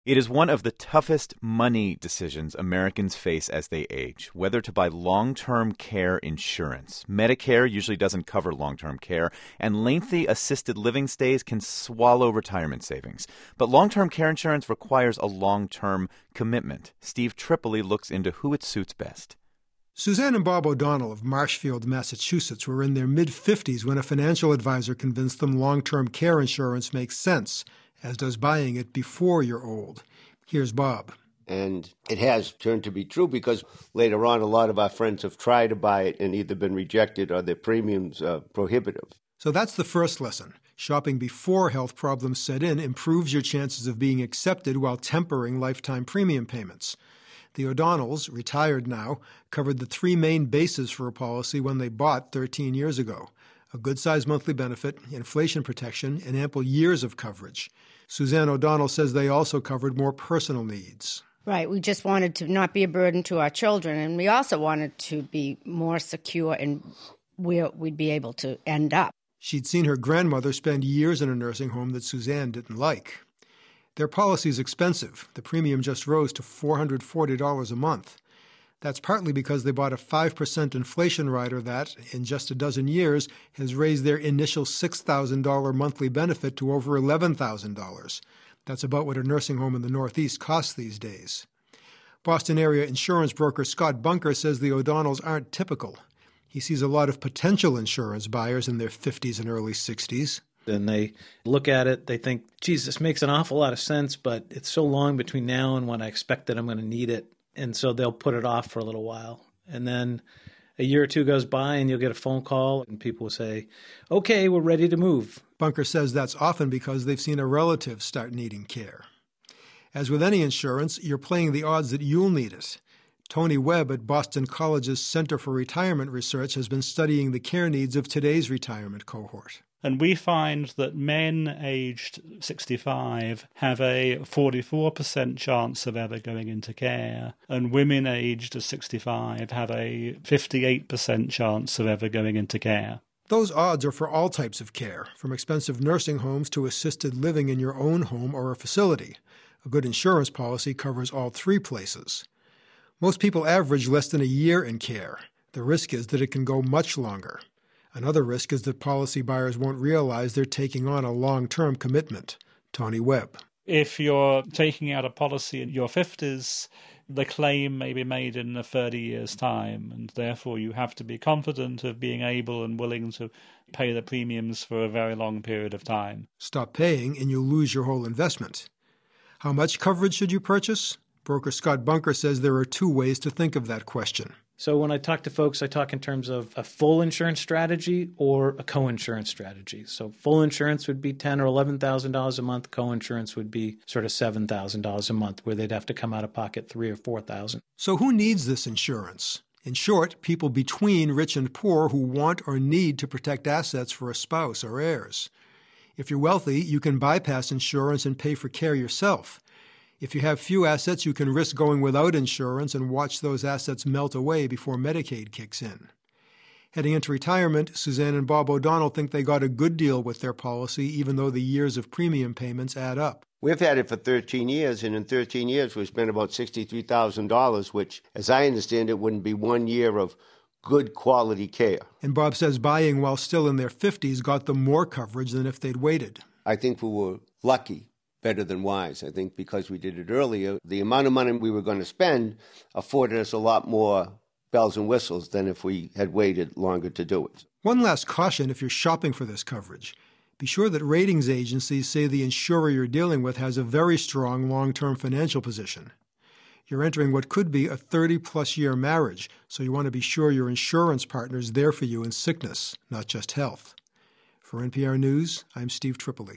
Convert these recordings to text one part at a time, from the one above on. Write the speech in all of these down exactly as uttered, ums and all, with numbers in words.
It is one of the toughest money decisions Americans face as they age, whether to buy long-term care insurance. Medicare usually doesn't cover long-term care, and lengthy assisted living stays can swallow retirement savings. But long-term care insurance requires a long-term commitment. Steve Tripoli looks into who it suits best. Suzanne and Bob O'Donnell of Marshfield, Massachusetts, were in their mid-fifties when a financial advisor convinced them long-term care insurance makes sense, as does buying it before you're old. Here's Bob. And it has turned to be true because later on, a lot of our friends have tried to buy it and either been rejected or their premiums are prohibitive. So that's the first lesson. Shopping before health problems set in improves your chances of being accepted while tempering lifetime premium payments. The O'Donnells, retired now, covered the three main bases for a policy when they bought thirteen years ago: a good-sized monthly benefit, inflation protection, and ample years of coverage. Suzanne O'Donnell says they also covered more personal needs. Right. We just wanted to not be a burden to our children, and we also wanted to be more secure in where we'd be able to end up. She'd seen her grandmother spend years in a nursing home that Suzanne didn't like. Their policy's expensive. The premium just rose to four hundred forty dollars a month. That's partly because they bought a five percent inflation rider that, in just a dozen years, has raised their initial six thousand dollars monthly benefit to over eleven thousand dollars. That's about what a nursing home in the Northeast costs these days. Boston area insurance broker Scott Bunker says the O'Donnells aren't typical. He sees a lot of potential insurance buyers in their fifties and early sixties. And they look at it, they think, geez, this makes an awful lot of sense, but it's so long between now and when I expect that I'm going to need it. And so they'll put it off for a little while. And then a year or two goes by and you'll get a phone call and people will say, okay, we're ready to move. Bunker says that's often because they've seen a relative start needing care. As with any insurance, you're playing the odds that you'll need it. Tony Webb at Boston College's Center for Retirement Research has been studying the care needs of today's retirement cohort. And we find that men aged sixty-five have a forty-four percent chance of ever going into care, and women aged sixty-five have a fifty-eight percent chance of ever going into care. Those odds are for all types of care, from expensive nursing homes to assisted living in your own home or a facility. A good insurance policy covers all three places. Most people average less than a year in care. The risk is that it can go much longer. Another risk is that policy buyers won't realize they're taking on a long-term commitment. Tony Webb. If you're taking out a policy in your fifties, the claim may be made in thirty years' time, and therefore you have to be confident of being able and willing to pay the premiums for a very long period of time. Stop paying and you'll lose your whole investment. How much coverage should you purchase? Broker Scott Bunker says there are two ways to think of that question. So when I talk to folks, I talk in terms of a full insurance strategy or a co-insurance strategy. So full insurance would be ten thousand dollars or eleven thousand dollars a month. Co-insurance would be sort of seven thousand dollars a month, where they'd have to come out of pocket three thousand dollars or four thousand dollars. So who needs this insurance? In short, people between rich and poor who want or need to protect assets for a spouse or heirs. If you're wealthy, you can bypass insurance and pay for care yourself. If you have few assets, you can risk going without insurance and watch those assets melt away before Medicaid kicks in. Heading into retirement, Suzanne and Bob O'Donnell think they got a good deal with their policy, even though the years of premium payments add up. We've had it for thirteen years, and in thirteen years we spent about sixty-three thousand dollars, which, as I understand it, wouldn't be one year of good quality care. And Bob says buying while still in their fifties got them more coverage than if they'd waited. I think we were lucky. Better than wise, I think, because we did it earlier. The amount of money we were going to spend afforded us a lot more bells and whistles than if we had waited longer to do it. One last caution if you're shopping for this coverage. Be sure that ratings agencies say the insurer you're dealing with has a very strong long-term financial position. You're entering what could be a thirty-plus year marriage, so you want to be sure your insurance partner's there for you in sickness, not just health. For N P R News, I'm Steve Tripoli.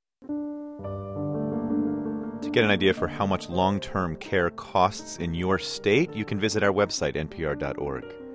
To get an idea for how much long-term care costs in your state, you can visit our website, N P R dot org.